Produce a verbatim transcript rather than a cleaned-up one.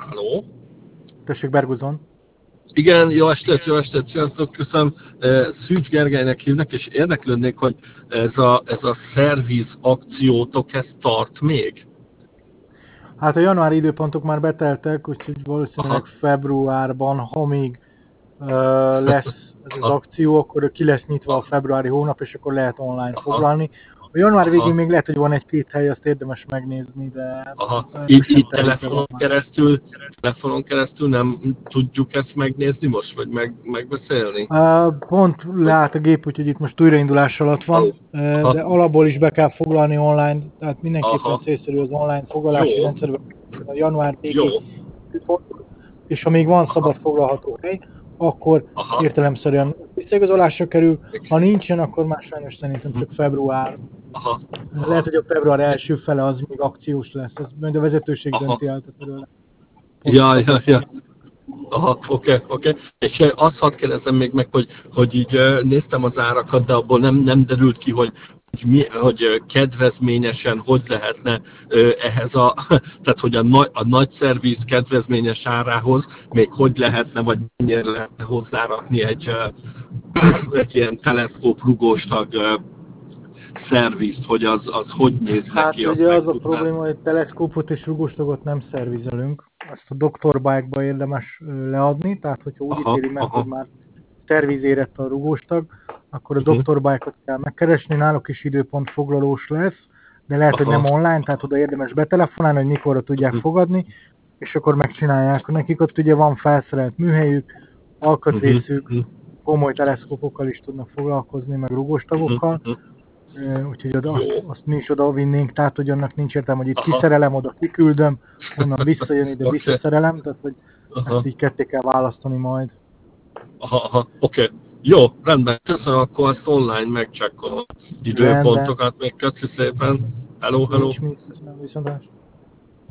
Halló? Tessék, Berguzon. Igen, jó estét, jó estét, sziasztok, köszönöm. Szűcs Gergelynek hívnak, és érdeklődnék, hogy ez a, ez a szerviz akciótok, ez tart még? Hát a januári időpontok már beteltek, úgyhogy valószínűleg Aha. februárban, ha még uh, lesz ez az Aha. akció, akkor ki lesz nyitva a februári hónap, és akkor lehet online Aha. foglalni. A január végén még lehet, hogy van egy-két hely, azt érdemes megnézni, de... Aha. Itt, itt telefonon keresztül, telefonon keresztül nem tudjuk ezt megnézni most, vagy meg, megbeszélni? Uh, pont leállt a gép, úgyhogy itt most újraindulás alatt van, uh, de alapból is be kell foglalni online, tehát mindenképpen Aha. célszerű az online foglalási Jó. rendszerben a január Jó. végén. És ha még van szabad foglalható hely, akkor Aha. értelemszerűen visszaigazolásra kerül, ha nincsen, akkor már sajnos szerintem csak február. Aha. Aha. Lehet, hogy a február első fele az még akciós lesz, ez majd a vezetőség Aha. dönti el belőle. Ja, ja, ja. Aha, oké, okay, oké. Okay. És azt hadd kérdezem még meg, hogy, hogy így néztem az árakat, de abból nem, nem derült ki, hogy, hogy, mi, hogy kedvezményesen hogy lehetne ehhez a, tehát hogy a, nagy, a nagy szerviz kedvezményes árához még hogy lehetne, vagy mennyire lehetne hozzárakni egy, egy ilyen teleszkóp rugóstag szervizt, hogy az, az hogy néz hát neki. Hát ugye az a probléma, hogy teleszkópot és rugóstagot nem szervizelünk. Ezt a doktor Bike-ba érdemes leadni, tehát hogyha úgy aha, ítéli meg, aha. hogy már szerviz érett a rugóstag, akkor a uh-huh. doktor Bike-ot kell megkeresni, náluk is időpont foglalós lesz, de lehet, aha. hogy nem online, tehát oda érdemes betelefonálni, hogy mikorra tudják uh-huh. fogadni, és akkor megcsinálják. Nekik ott ugye van felszerelt műhelyük, alkatrészük, uh-huh. komoly teleszkópokkal is tudnak foglalkozni, meg rugóstagokkal. Uh-huh. Úgyhogy oda, azt, azt mi is oda vinnénk, tehát hogy annak nincs értelme, hogy itt aha. kiszerelem, oda kiküldöm, onnan visszajön ide, okay. visszaszerelem, tehát hogy aha. ezt így ketté kell választani majd. Aha, aha. oké. Okay. Jó, rendben, köszönöm, akkor ezt online megcsekkolom időpontokat, még köszi szépen. Hello, hello. Nincs mit, viszontlátásra.